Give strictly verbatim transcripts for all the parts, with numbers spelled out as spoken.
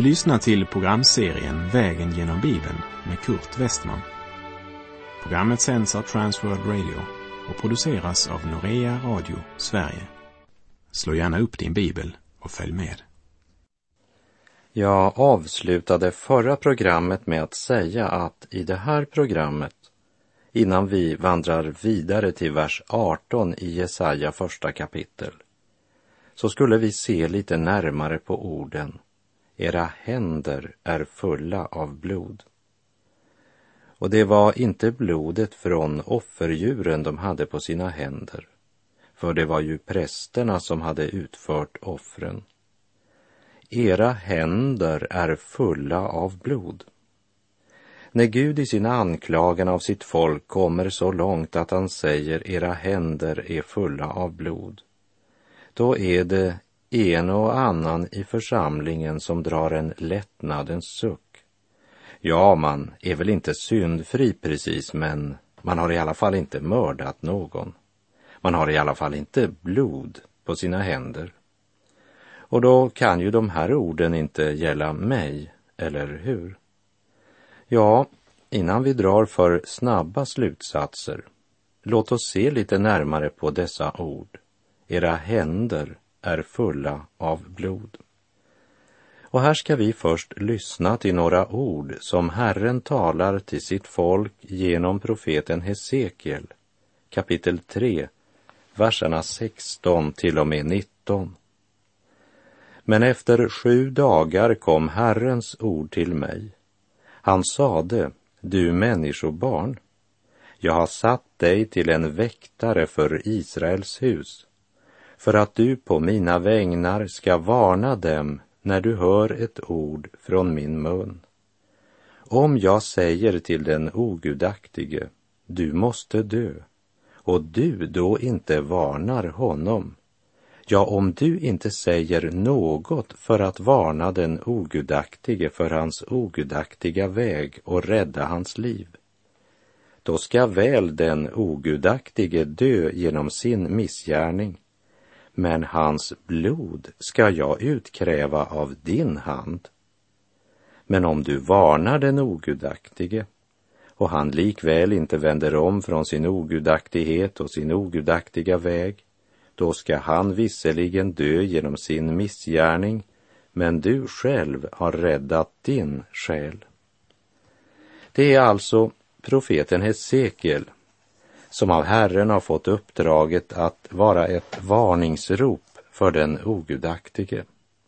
Du lyssnar till programserien Vägen genom Bibeln med Kurt Westman. Programmet sänds av Transworld Radio och produceras av Norea Radio Sverige. Slå gärna upp din bibel och följ med. Jag avslutade förra programmet med att säga att i det här programmet, innan vi vandrar vidare till vers arton i Jesaja första kapitel, så skulle vi se lite närmare på orden: era händer är fulla av blod. Och det var inte blodet från offerdjuren de hade på sina händer, för det var ju prästerna som hade utfört offren. Era händer är fulla av blod. När Gud i sin anklagan av sitt folk kommer så långt att han säger era händer är fulla av blod, då är det en och annan i församlingen som drar en lättnadens suck. Ja, man är väl inte syndfri precis, men man har i alla fall inte mördat någon. Man har i alla fall inte blod på sina händer. Och då kan ju de här orden inte gälla mig, eller hur? Ja, innan vi drar för snabba slutsatser, låt oss se lite närmare på dessa ord. Era händer är fulla av blod. Och här ska vi först lyssna till några ord som Herren talar till sitt folk genom profeten Hesekiel, kapitel tre, verserna sexton till och med nitton. Men efter sju dagar kom Herrens ord till mig. Han sade: du människobarn, jag har satt dig till en väktare för Israels hus, för att du på mina vägnar ska varna dem när du hör ett ord från min mun. Om jag säger till den ogudaktige, du måste dö, och du då inte varnar honom, ja, om du inte säger något för att varna den ogudaktige för hans ogudaktiga väg och rädda hans liv, då ska väl den ogudaktige dö genom sin missgärning, men hans blod ska jag utkräva av din hand. Men om du varnar den ogudaktige, och han likväl inte vänder om från sin ogudaktighet och sin ogudaktiga väg, då ska han visserligen dö genom sin missgärning, men du själv har räddat din själ. Det är alltså profeten Hesekiel som av Herren har fått uppdraget att vara ett varningsrop för den ogudaktige.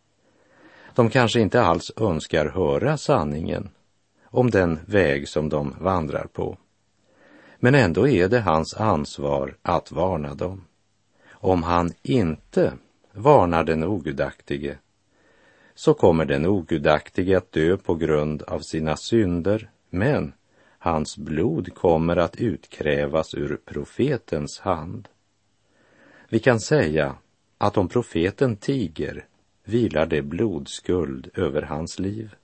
De kanske inte alls önskar höra sanningen om den väg som de vandrar på, men ändå är det hans ansvar att varna dem. Om han inte varnar den ogudaktige, så kommer den ogudaktige att dö på grund av sina synder, men hans blod kommer att utkrävas ur profetens hand. Vi kan säga att om profeten tiger, vilar det blodskuld över hans liv.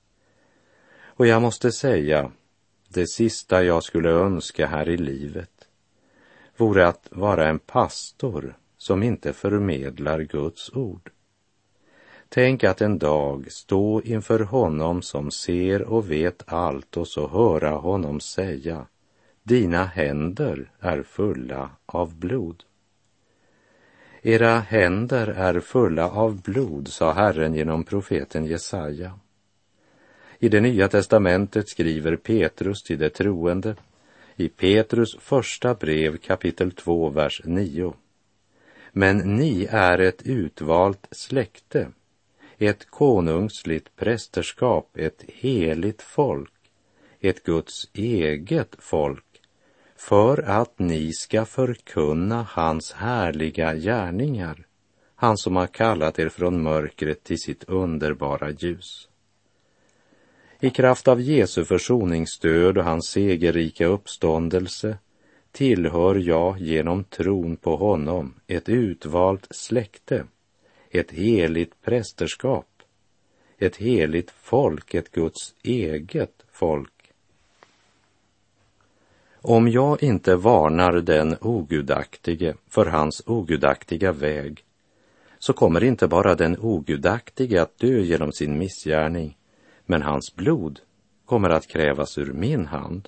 Och jag måste säga, det sista jag skulle önska här i livet vore att vara en pastor som inte förmedlar Guds ord. Tänk att en dag stå inför honom som ser och vet allt och så höra honom säga: dina händer är fulla av blod. Era händer är fulla av blod, sa Herren genom profeten Jesaja. I det nya testamentet skriver Petrus till de troende i Petrus första brev kapitel två vers nio: men ni är ett utvalt släkte, ett konungsligt prästerskap, ett heligt folk, ett Guds eget folk, för att ni ska förkunna hans härliga gärningar, han som har kallat er från mörkret till sitt underbara ljus. I kraft av Jesu försoningsstöd och hans segerrika uppståndelse tillhör jag genom tron på honom ett utvalt släkte, ett heligt prästerskap, ett heligt folk, ett Guds eget folk. Om jag inte varnar den ogudaktige för hans ogudaktiga väg, så kommer inte bara den ogudaktige att dö genom sin missgärning, men hans blod kommer att krävas ur min hand.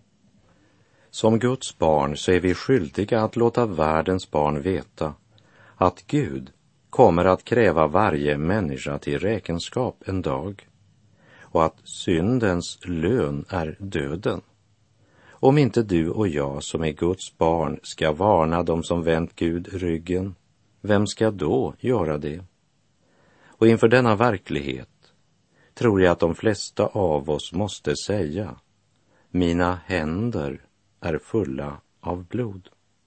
Som Guds barn så är vi skyldiga att låta världens barn veta att Gud kommer att kräva varje människa till räkenskap en dag, och att syndens lön är döden. Om inte du och jag som är Guds barn ska varna dem som vänt Gud ryggen, vem ska då göra det? Och inför denna verklighet tror jag att de flesta av oss måste säga: mina händer är fulla av blod.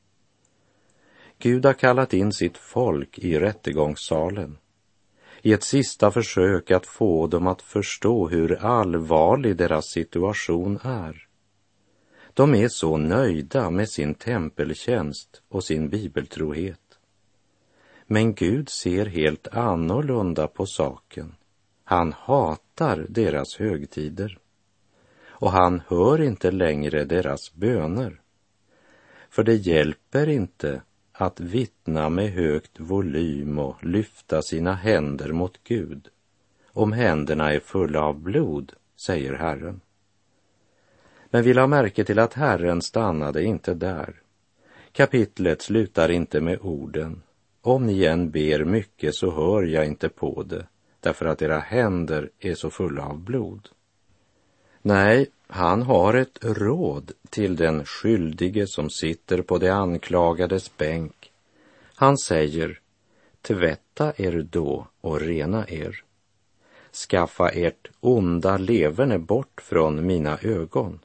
Gud har kallat in sitt folk i rättegångssalen i ett sista försök att få dem att förstå hur allvarlig deras situation är. De är så nöjda med sin tempeltjänst och sin bibeltrohet. Men Gud ser helt annorlunda på saken. Han hatar deras högtider. Och han hör inte längre deras böner. För det hjälper inte att vittna med högt volym och lyfta sina händer mot Gud om händerna är fulla av blod, säger Herren. Men vi la märke till att Herren stannade inte där. Kapitlet slutar inte med orden: om ni än ber mycket så hör jag inte på det, därför att era händer är så fulla av blod. Nej, han har ett råd till den skyldige som sitter på det anklagades bänk. Han säger: tvätta er då och rena er. Skaffa ert onda leverne bort från mina ögon.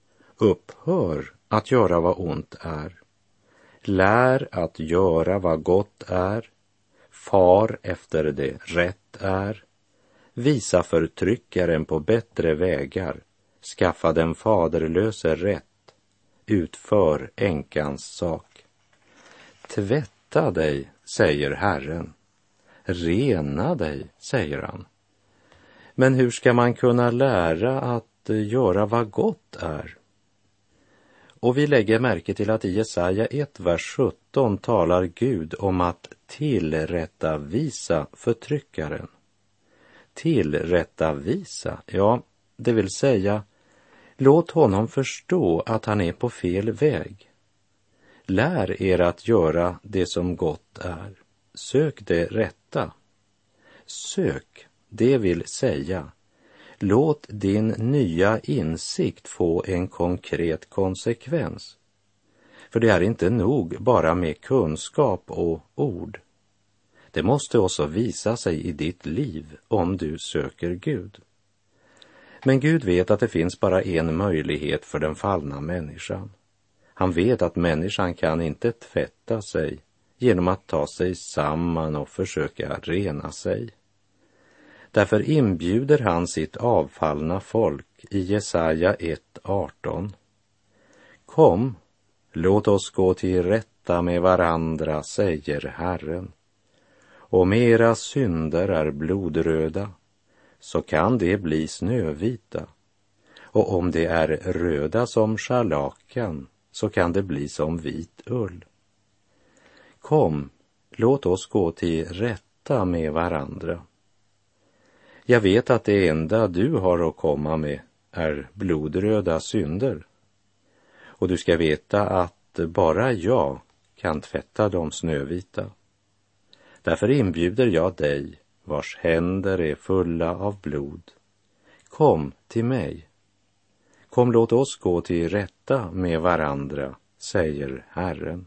Upphör att göra vad ont är. Lär att göra vad gott är. Far efter det rätt är. Visa förtryckaren på bättre vägar. Skaffa den faderlöse rätt. Utför änkans sak. Tvätta dig, säger Herren. Rena dig, säger han. Men hur ska man kunna lära att göra vad gott är? Och vi lägger märke till att i Jesaja ett, vers sjutton talar Gud om att tillrättavisa förtryckaren. Tillrättavisa, ja, det vill säga, låt honom förstå att han är på fel väg. Lär er att göra det som gott är. Sök det rätta. Sök, det vill säga, låt din nya insikt få en konkret konsekvens. För det är inte nog bara med kunskap och ord. Det måste också visa sig i ditt liv om du söker Gud. Men Gud vet att det finns bara en möjlighet för den fallna människan. Han vet att människan kan inte tvätta sig genom att ta sig samman och försöka rena sig. Därför inbjuder han sitt avfallna folk i Jesaja ett arton. Kom, låt oss gå till rätta med varandra, säger Herren. Om era synder är blodröda, så kan det bli snövita. Och om det är röda som scharlakan, så kan det bli som vit ull. Kom, låt oss gå till rätta med varandra. Jag vet att det enda du har att komma med är blodröda synder. Och du ska veta att bara jag kan tvätta dem snövita. Därför inbjuder jag dig, vars händer är fulla av blod. Kom till mig. Kom, låt oss gå till rätta med varandra, säger Herren.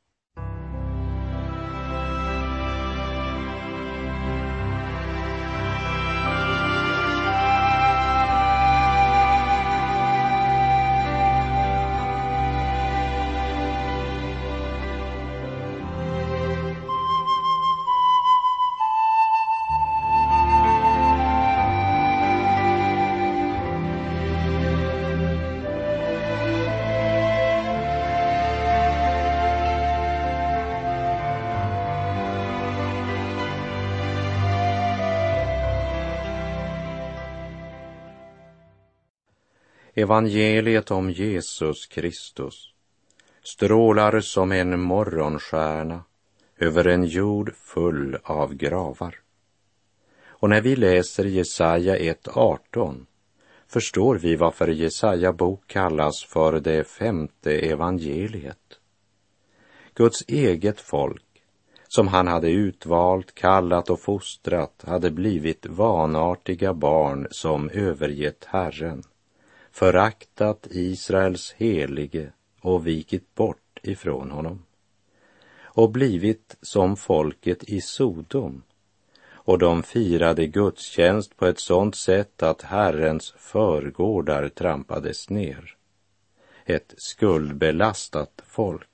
Evangeliet om Jesus Kristus strålar som en morgonstjärna över en jord full av gravar. Och när vi läser Jesaja ett arton förstår vi varför Jesaja bok kallas för det femte evangeliet. Guds eget folk, som han hade utvalt, kallat och fostrat, hade blivit vanartiga barn som övergett Herren, föraktat Israels helige och vikit bort ifrån honom, och blivit som folket i Sodom, och de firade gudstjänst på ett sådant sätt att Herrens förgårdar trampades ner. Ett skuldbelastat folk.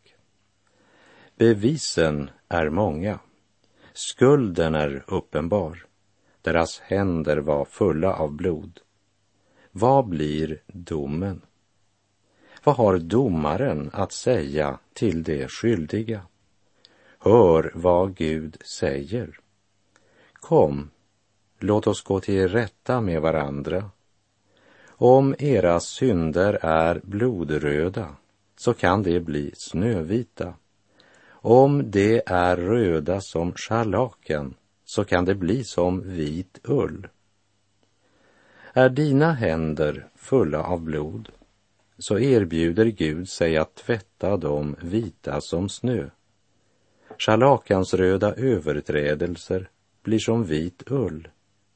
Bevisen är många. Skulden är uppenbar. Deras händer var fulla av blod. Vad blir domen? Vad har domaren att säga till de skyldiga? Hör vad Gud säger. Kom, låt oss gå till rätta med varandra. Om era synder är blodröda, så kan det bli snövita. Om det är röda som scharlaken, så kan det bli som vit ull. Är dina händer fulla av blod, så erbjuder Gud sig att tvätta dem vita som snö. Scharlakans röda överträdelser blir som vit ull.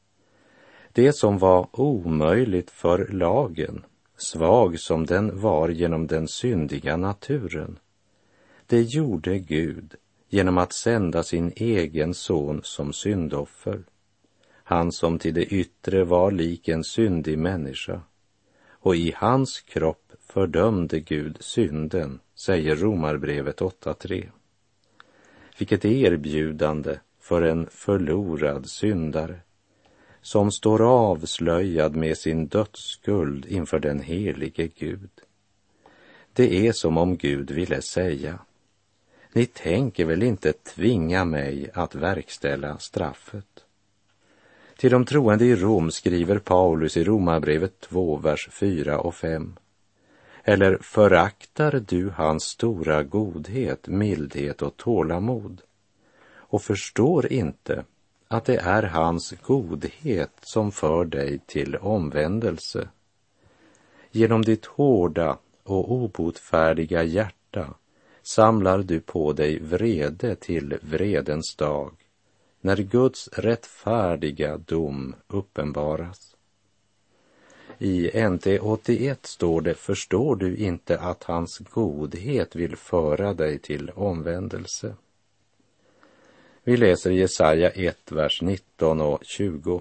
Det som var omöjligt för lagen, svag som den var genom den syndiga naturen, det gjorde Gud genom att sända sin egen son som syndoffer. Han som till det yttre var lik en syndig människa, och i hans kropp fördömde Gud synden, säger Romarbrevet åtta tre. Vilket erbjudande för en förlorad syndare, som står avslöjad med sin dödsskuld inför den helige Gud. Det är som om Gud ville säga: ni tänker väl inte tvinga mig att verkställa straffet? Till de troende i Rom skriver Paulus i Romarbrevet två, vers fyra och fem. Eller föraktar du hans stora godhet, mildhet och tålamod, och förstår inte att det är hans godhet som för dig till omvändelse? Genom ditt hårda och obotfärdiga hjärta samlar du på dig vrede till vredens dag, när Guds rättfärdiga dom uppenbaras. I N T åttioett står det: förstår du inte att hans godhet vill föra dig till omvändelse? Vi läser Jesaja ett, vers nitton och tjugo.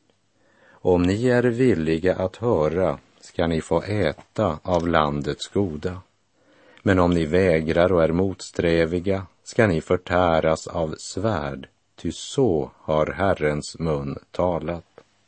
Om ni är villiga att höra ska ni få äta av landets goda. Men om ni vägrar och är motsträviga ska ni förtäras av svärd, ty så har Herrens mun talat.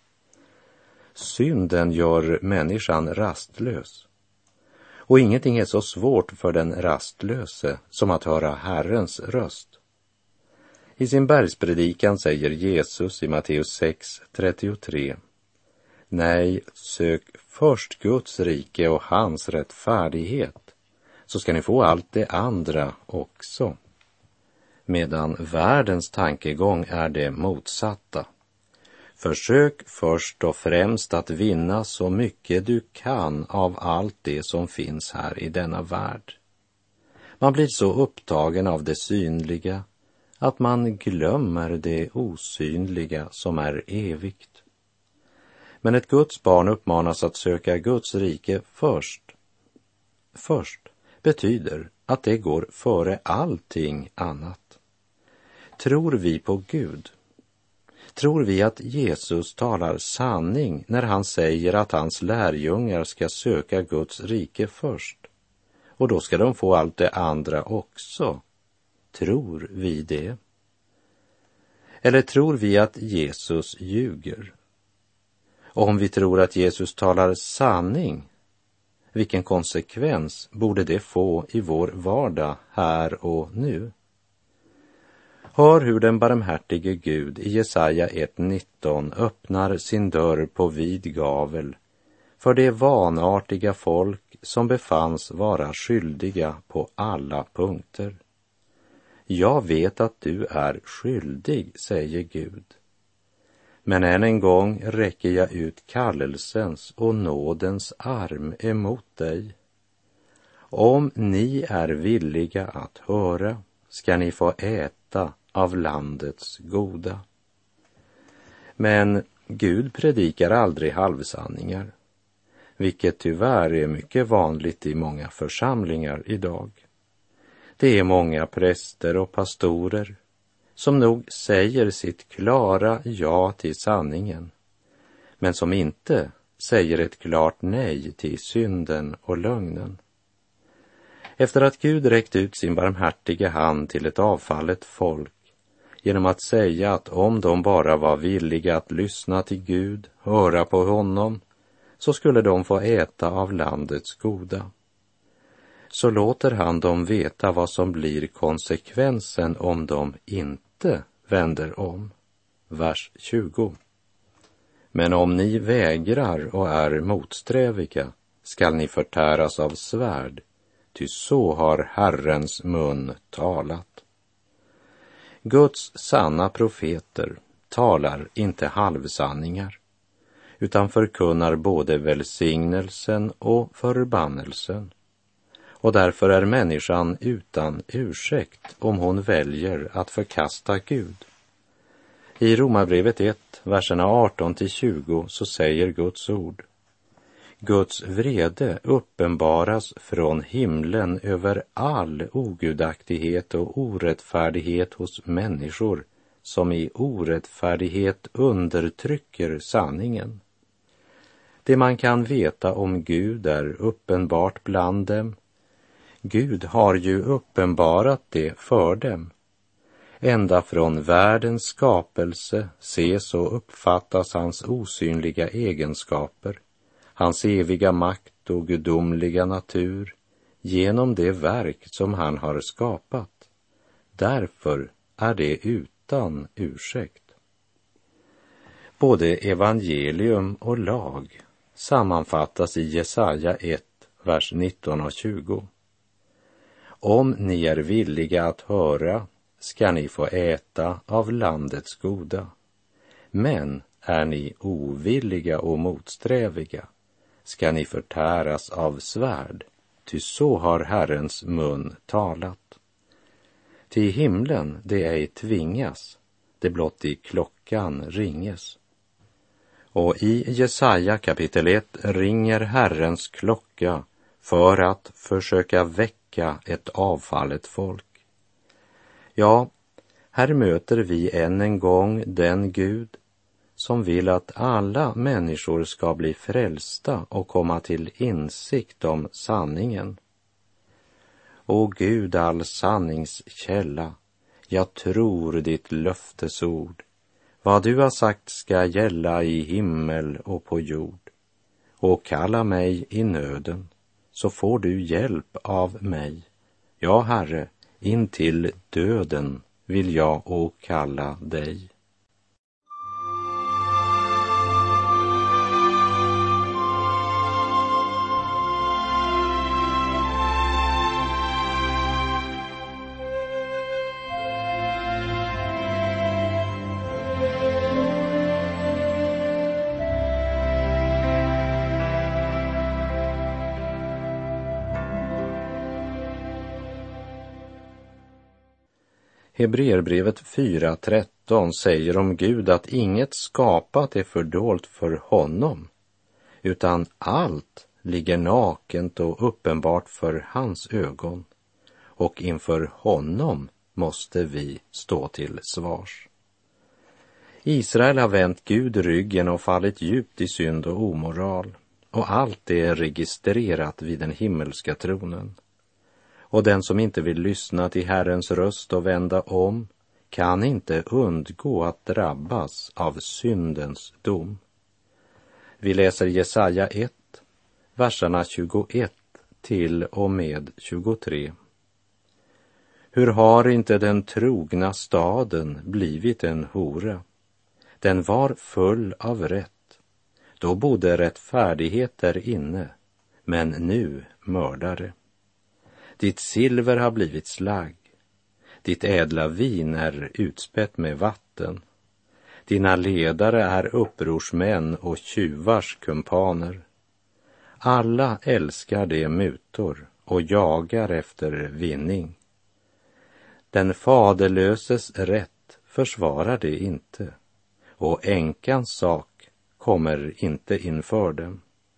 Synden gör människan rastlös, och ingenting är så svårt för den rastlöse som att höra Herrens röst. I sin bergspredikan säger Jesus i Matteus sex trettiotre: nej, sök först Guds rike och hans rättfärdighet, så ska ni få allt det andra också. Medan världens tankegång är det motsatta. Försök först och främst att vinna så mycket du kan av allt det som finns här i denna värld. Man blir så upptagen av det synliga att man glömmer det osynliga som är evigt. Men ett Guds barn uppmanas att söka Guds rike först. Först betyder att det går före allting annat. Tror vi på Gud? Tror vi att Jesus talar sanning när han säger att hans lärjungar ska söka Guds rike först, och då ska de få allt det andra också? Tror vi det? Eller tror vi att Jesus ljuger? Och om vi tror att Jesus talar sanning, vilken konsekvens borde det få i vår vardag här och nu? Hör hur den barmhärtige Gud i Jesaja ett nitton öppnar sin dörr på vid gavel för det vanartiga folk som befanns vara skyldiga på alla punkter. Jag vet att du är skyldig, säger Gud. Men än en gång räcker jag ut kallelsens och nådens arm emot dig. Om ni är villiga att höra ska ni få äta av landets goda. Men Gud predikar aldrig halvsanningar, vilket tyvärr är mycket vanligt i många församlingar idag. Det är många präster och pastorer som nog säger sitt klara ja till sanningen, men som inte säger ett klart nej till synden och lögnen. Efter att Gud räckt ut sin barmhärtiga hand till ett avfallet folk genom att säga att om de bara var villiga att lyssna till Gud, höra på honom, så skulle de få äta av landets goda. Så låter han dem veta vad som blir konsekvensen om de inte vänder om. Vers tjugo. Men om ni vägrar och är motsträviga skall ni förtäras av svärd, ty så har Herrens mun talat. Guds sanna profeter talar inte halvsanningar, utan förkunnar både välsignelsen och förbannelsen. Och därför är människan utan ursäkt om hon väljer att förkasta Gud. I Romarbrevet ett, verserna arton till tjugo, så säger Guds ord: Guds vrede uppenbaras från himlen över all ogudaktighet och orättfärdighet hos människor som i orättfärdighet undertrycker sanningen. Det man kan veta om Gud är uppenbart bland dem. Gud har ju uppenbarat det för dem. Ända från världens skapelse ses och uppfattas hans osynliga egenskaper, hans eviga makt och gudomliga natur genom det verk som han har skapat. Därför är det utan ursäkt. Både evangelium och lag sammanfattas i Jesaja ett, vers nitton och tjugo. Om ni är villiga att höra ska ni få äta av landets goda. Men är ni ovilliga och motsträviga ska ni förtäras av svärd, ty så har Herrens mun talat. Till himlen det ej tvingas, det blott i klockan ringes. Och i Jesaja kapitel ett ringer Herrens klocka för att försöka väcka ett avfallet folk. Ja, här möter vi än en gång den Gud som vill att alla människor ska bli frälsta och komma till insikt om sanningen. O Gud, all sanningskälla, jag tror ditt löftesord. Vad du har sagt ska gälla i himmel och på jord. Och kalla mig i nöden, så får du hjälp av mig. Ja, Herre, in till döden vill jag åkalla dig. Hebreerbrevet fyra tretton säger om Gud att inget skapat är fördolt för honom, utan allt ligger nakent och uppenbart för hans ögon, och inför honom måste vi stå till svars. Israel har vänt Gud ryggen och fallit djupt i synd och omoral, och allt är registrerat vid den himmelska tronen. Och den som inte vill lyssna till Herrens röst och vända om kan inte undgå att drabbas av syndens dom. Vi läser Jesaja ett, verserna tjugoett till och med tjugotre. Hur har inte den trogna staden blivit en hora? Den var full av rätt. Då bodde rättfärdighet där inne, men nu mördare. Ditt silver har blivit slagg. Ditt ädla vin är utspätt med vatten. Dina ledare är upprorsmän och tjuvars kumpaner. Alla älskar de mutor och jagar efter vinning. Den faderlöses rätt försvarar de inte, och änkans sak kommer inte inför dem.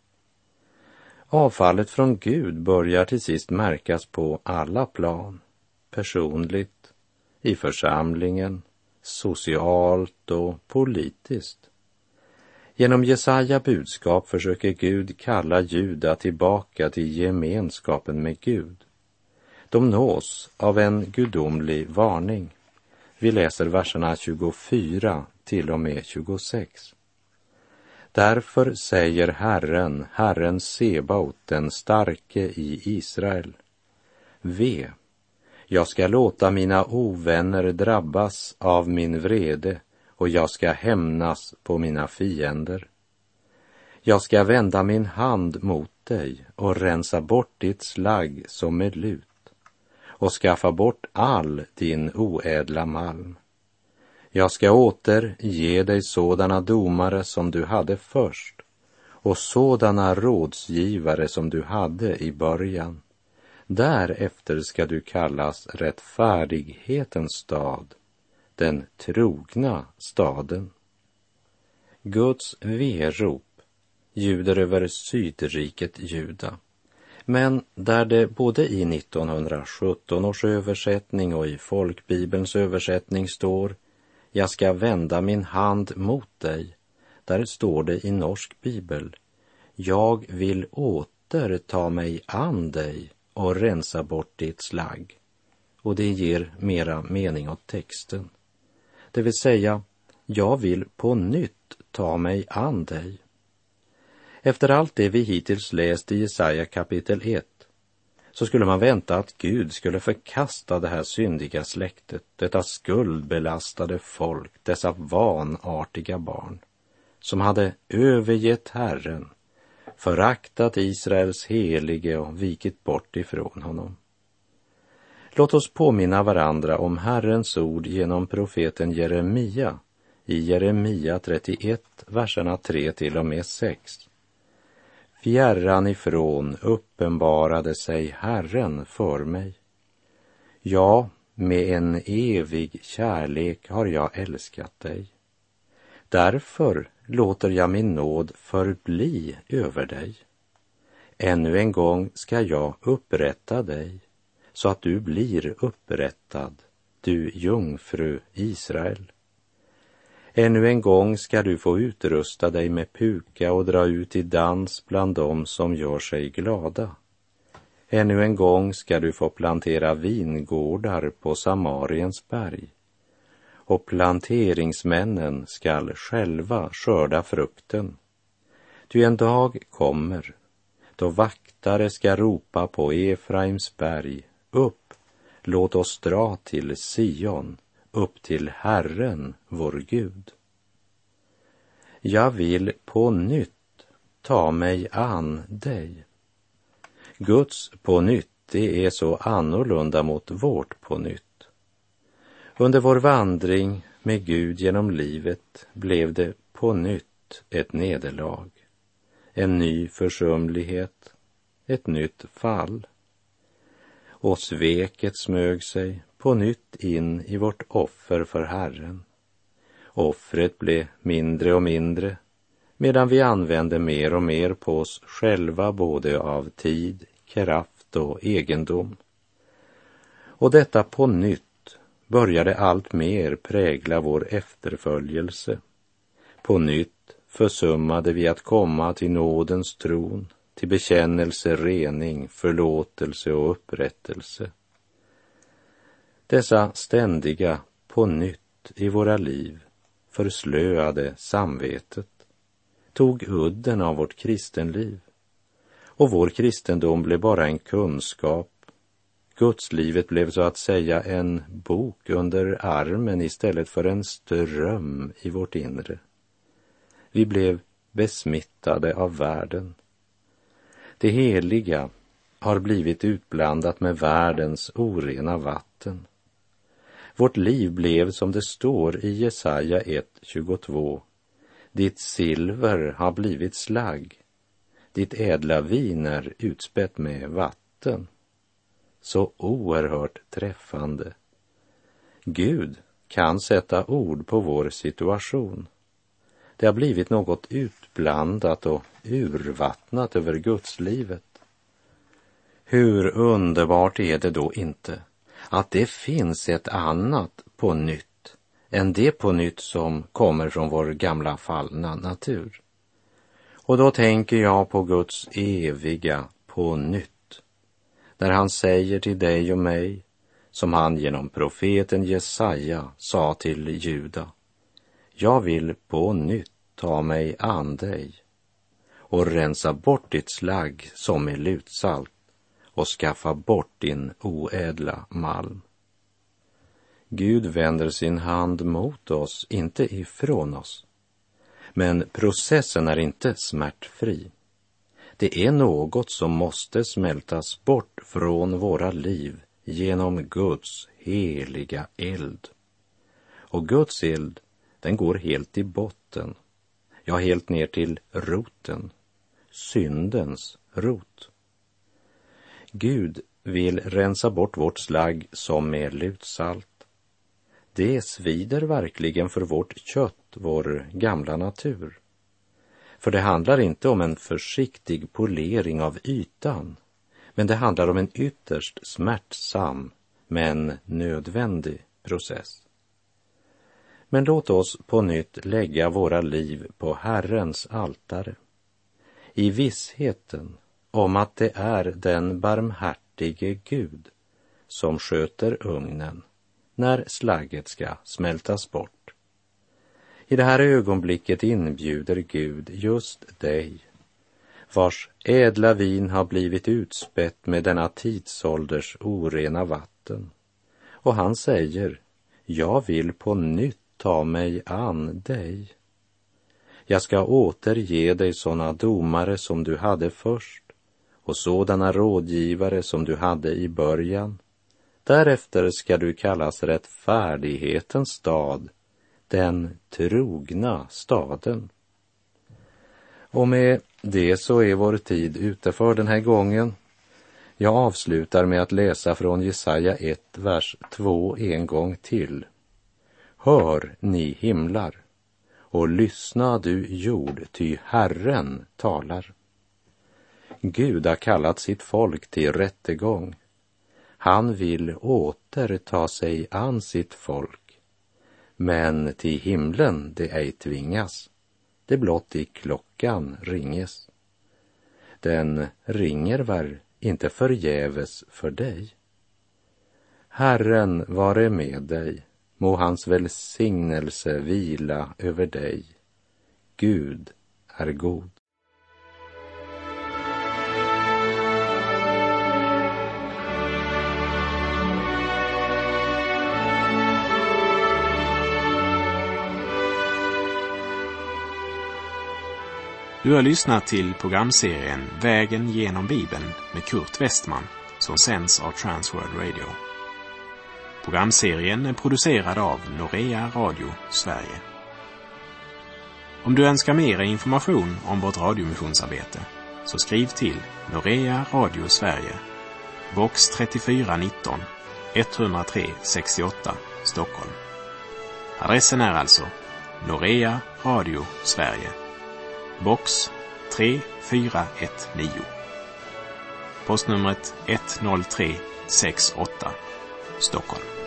Avfallet från Gud börjar till sist märkas på alla plan, personligt, i församlingen, socialt och politiskt. Genom Jesaja budskap försöker Gud kalla Juda tillbaka till gemenskapen med Gud. De nås av en gudomlig varning. Vi läser verserna tjugofyra till och med tjugosex. Därför säger Herren, Herren Sebaot, den starke i Israel: Ve, jag ska låta mina ovänner drabbas av min vrede, och jag ska hämnas på mina fiender. Jag ska vända min hand mot dig och rensa bort ditt slagg som med lut, och skaffa bort all din oädla malm. Jag ska åter ge dig sådana domare som du hade först, och sådana rådsgivare som du hade i början. Därefter ska du kallas rättfärdighetens stad, den trogna staden. Guds verop ljuder över sydriket Juda, men där det både i nittonhundrasjutton års översättning och i folkbibelns översättning står: jag ska vända min hand mot dig, där står det i norsk bibel: jag vill åter ta mig an dig och rensa bort ditt slagg. Och det ger mera mening åt texten. Det vill säga, jag vill på nytt ta mig an dig. Efter allt det vi hittills läst i Jesaja kapitel ett, så skulle man vänta att Gud skulle förkasta det här syndiga släktet, detta skuldbelastade folk, dessa vanartiga barn, som hade övergett Herren, föraktat Israels helige och vikit bort ifrån honom. Låt oss påminna varandra om Herrens ord genom profeten Jeremia i Jeremia trettioett, verserna tre till och med sex. Fjärran ifrån uppenbarade sig Herren för mig. Ja, med en evig kärlek har jag älskat dig. Därför låter jag min nåd förbli över dig. Ännu en gång ska jag upprätta dig, så att du blir upprättad, du jungfru Israel. Ännu en gång ska du få utrusta dig med puka och dra ut i dans bland dem som gör sig glada. Ännu en gång ska du få plantera vingårdar på Samariens berg, och planteringsmännen skall själva skörda frukten. Ty en dag kommer då vaktare ska ropa på Efraims berg: upp, låt oss dra till Sion, upp till Herren vår Gud. Jag vill på nytt ta mig an dig. Guds på nytt, det är så annorlunda mot vårt på nytt. Under vår vandring med Gud genom livet blev det på nytt ett nederlag, en ny försumlighet, ett nytt fall. Och sveket smög sig på nytt in i vårt offer för Herren. Offret blev mindre och mindre, medan vi använde mer och mer på oss själva, både av tid, kraft och egendom. Och detta på nytt började allt mer prägla vår efterföljelse. På nytt försummade vi att komma till nådens tron, till bekännelse, rening, förlåtelse och upprättelse. Dessa ständiga på nytt i våra liv förslöade samvetet, tog udden av vårt kristenliv, och vår kristendom blev bara en kunskap. Gudslivet blev så att säga en bok under armen istället för en ström i vårt inre. Vi blev besmittade av världen. Det heliga har blivit utblandat med världens orena vatten. Vårt liv blev som det står i Jesaja ett tjugotvå. Ditt silver har blivit slagg. Ditt ädla vin är utspätt med vatten. Så oerhört träffande. Gud kan sätta ord på vår situation. Det har blivit något utblandat och urvattnat över Gudslivet. Hur underbart är det då inte att det finns ett annat på nytt än det på nytt som kommer från vår gamla fallna natur. Och då tänker jag på Guds eviga på nytt, där han säger till dig och mig, som han genom profeten Jesaja sa till Juda: jag vill på nytt ta mig an dig och rensa bort ditt slagg som är lutsalt och skaffa bort din oädla malm. Gud vänder sin hand mot oss, inte ifrån oss. Men processen är inte smärtfri. Det är något som måste smältas bort från våra liv genom Guds heliga eld. Och Guds eld, den går helt i botten. Ja, helt ner till roten. Syndens rot. Gud vill rensa bort vårt slagg som är lutsalt. Det svider verkligen för vårt kött, vår gamla natur. För det handlar inte om en försiktig polering av ytan, men det handlar om en ytterst smärtsam men nödvändig process. Men låt oss på nytt lägga våra liv på Herrens altare, i vissheten om att det är den barmhärtige Gud som sköter ugnen när slagget ska smältas bort. I det här ögonblicket inbjuder Gud just dig, vars ädla vin har blivit utspätt med denna tidsålders orena vatten. Och han säger: jag vill på nytt ta mig an dig. Jag ska återge dig sådana domare som du hade först och sådana rådgivare som du hade i början. Därefter ska du kallas rättfärdighetens stad, den trogna staden. Och med det så är vår tid ute för den här gången. Jag avslutar med att läsa från Jesaja ett, vers två en gång till. Hör, ni himlar, och lyssna du jord, ty Herren talar. Gud har kallat sitt folk till rättegång. Han vill åter ta sig an sitt folk. Men till himlen det ej tvingas, det blott i klockan ringes. Den ringer väl inte förgäves för dig. Herren vare med dig, må hans välsignelse vila över dig. Gud är god. Du har lyssnat till programserien Vägen genom Bibeln med Kurt Westman, som sänds av Transworld Radio. Programserien är producerad av Norea Radio Sverige. Om du önskar mer information om vårt radiomissionsarbete, så skriv till Norea Radio Sverige, box trettiofyra nitton, etthundratre sextioåtta, Stockholm. Adressen är alltså Norea Radio Sverige, box tre fyra ett nio. Postnumret ett noll tre sex åtta, Stockholm.